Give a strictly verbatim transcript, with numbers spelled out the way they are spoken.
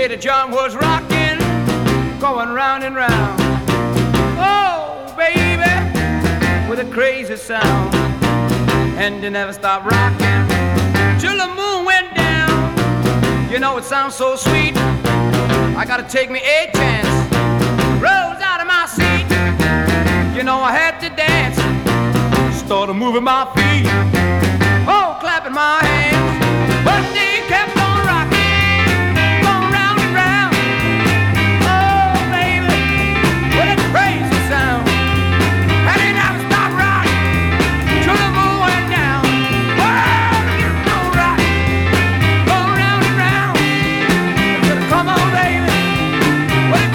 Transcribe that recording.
say the joint was rocking, going round and round. Oh, baby, with a crazy sound. And they never stopped rocking till the moon went down. You know it sounds so sweet, I gotta take me a chance. Rose out of my seat, you know I had to dance. Started moving my feet, oh, clapping my hands.